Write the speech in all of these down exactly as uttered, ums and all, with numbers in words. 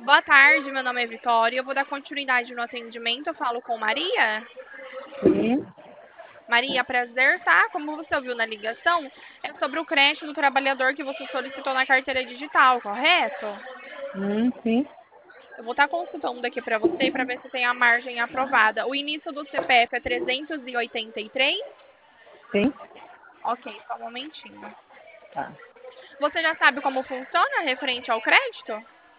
Boa tarde, meu nome é Vitória. Eu vou dar continuidade no atendimento. Eu falo com Maria. Sim, Maria, prazer, tá? Como você ouviu na ligação, é sobre o crédito do trabalhador que você solicitou na carteira digital, correto? hum, sim, Eu vou estar consultando aqui para você para ver se tem a margem aprovada. O início do C P F é trezentos e oitenta e três? sim, Ok, só um momentinho. tá. Você já sabe como funciona referente ao crédito?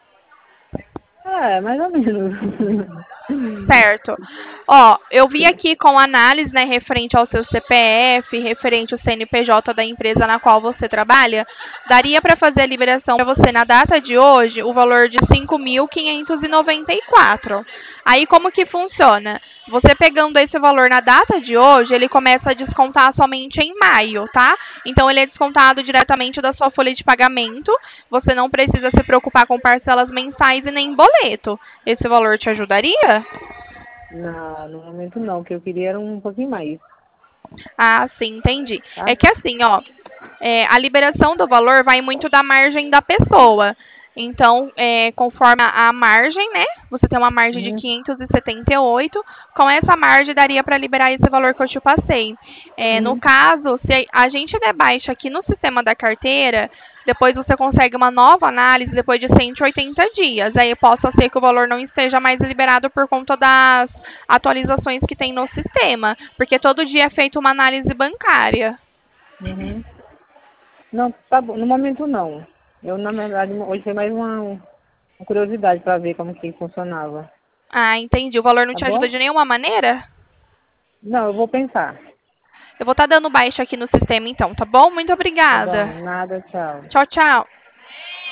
É, mais ou menos. Certo. Ó, eu vi aqui com análise, né, referente ao seu C P F, referente ao C N P J da empresa na qual você trabalha, daria para fazer a liberação para você na data de hoje o valor de cinco mil quinhentos e noventa e quatro. Aí como que funciona? Você pegando esse valor na data de hoje, ele começa a descontar somente em maio, tá? Então ele é descontado diretamente da sua folha de pagamento. Você não precisa se preocupar com parcelas mensais e nem boleto. Esse valor te ajudaria? Não, no momento não, o que eu queria era um pouquinho mais, Ah, sim, entendi. tá? É que assim, ó, é, a liberação do valor vai muito da margem da pessoa. Então, é, conforme a, a margem, né? Você tem uma margem de Uhum, quinhentos e setenta e oito. Com essa margem, daria para liberar esse valor que eu te passei. É, no uhum, caso, se a gente der baixa aqui no sistema da carteira, depois você consegue uma nova análise depois de cento e oitenta dias. Aí possa ser que o valor não esteja mais liberado por conta das atualizações que tem no sistema. Porque todo dia é feita uma análise bancária. uhum. Não, tá bom, no momento não. Eu, na verdade, hoje foi mais uma, uma curiosidade para ver como que funcionava, Ah, entendi. O valor não tá te ajuda bom? de nenhuma maneira? Não, eu vou pensar. Eu vou estar dando baixa aqui no sistema então, tá bom? Muito Tá obrigada. bom, nada, tchau. Tchau, tchau.